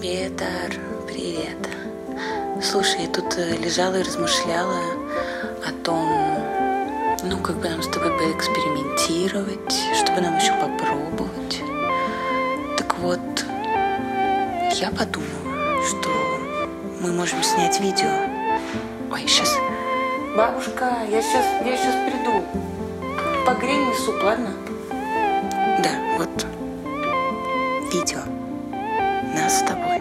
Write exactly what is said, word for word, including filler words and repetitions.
Привет, Ар, привет. Слушай, я тут лежала и размышляла о том, ну, как бы нам с тобой поэкспериментировать, чтобы нам еще попробовать. Так вот, я подумала, что мы можем снять видео. Ой, сейчас. Бабушка, я сейчас, я сейчас приду. Погрей мне суп, ладно? Да, вот видео нас с тобой.